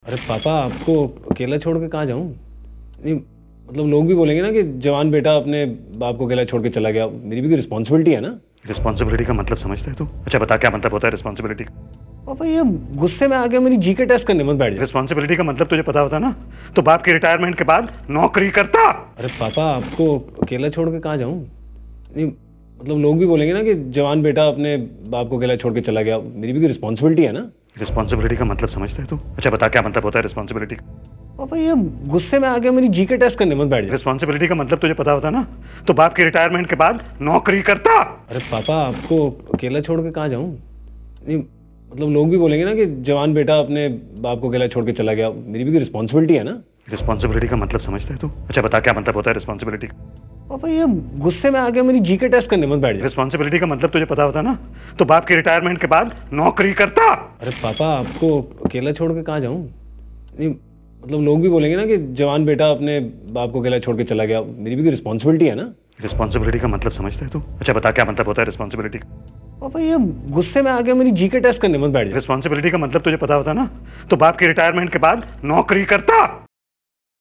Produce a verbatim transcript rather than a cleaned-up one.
अरे पापा, आपको अकेला छोड़ के कहाँ जाऊँ? नहीं, मतलब लोग भी बोलेंगे ना कि जवान बेटा अपने बाप को अकेला छोड़ के चला गया। मेरी भी कोई रिस्पॉन्सिबिलिटी है ना। रिस्पॉन्सिबिलिटी का मतलब समझता है तू? अच्छा बता, क्या मतलब होता है रिस्पॉन्सिबिलिटी? पापा, ये गुस्से में आके मेरी जीके टेस्ट करने मत बैठ जाओ। रिस्पॉन्सिबिलिटी का मतलब तुझे पता होता ना, तो बाप की रिटायरमेंट के बाद नौकरी करता। अरे पापा, आपको अकेला छोड़ के कहाँ जाऊँ? नहीं, मतलब लोग भी बोलेंगे ना कि जवान बेटा अपने बाप को अकेला छोड़ के चला गया। मेरी भी कोई रिस्पॉन्सिबिलिटी है ना। रिस्पॉन्सिबिलिटी का मतलब समझता है तू? अच्छा बता, क्या मतलब होता है रिस्पॉन्सिबिलिटी? पापा, ये गुस्से में आके मेरी जीके टेस्ट करने मत बैठ जाओ। रिस्पॉन्सिबिलिटी का मतलब तुझे पता होता ना, तो बाप की रिटायरमेंट के बाद नौकरी करता। अरे पापा, आपको अकेला छोड़ के कहाँ जाऊँ? नहीं, मतलब लोग भी बोलेंगे ना कि जवान बेटा अपने बाप को अकेला छोड़ के चला गया। मेरी भी कोई रिस्पॉन्सिबिलिटी है ना। रिस्पॉन्सिबिलिटी का मतलब समझता है तू? अच्छा बता, क्या मतलब होता है रिस्पॉन्सिबिलिटी? पापा, ये गुस्से में आके मेरी जीके टेस्ट करने मत बैठ जाओ। रिस्पॉन्सिबिलिटी का मतलब तुझे पता होता ना, तो बाप की रिटायरमेंट के बाद नौकरी करता। अरे पापा, आपको अकेला छोड़ के कहाँ जाऊँ? नहीं, मतलब लोग भी बोलेंगे ना कि जवान बेटा अपने बाप को अकेला छोड़ के चला गया। मेरी भी कोई रिस्पॉन्सिबिलिटी है ना। रिस्पॉन्सिबिलिटी का मतलब समझता है तू? अच्छा बता, क्या मतलब होता है रिस्पॉन्सिबिलिटी? पापा, ये गुस्से में आके मेरी जीके टेस्ट करने मत बैठ जाओ। रिस्पॉन्सिबिलिटी का मतलब तुझे पता होता ना, तो बाप की रिटायरमेंट के बाद नौकरी करता।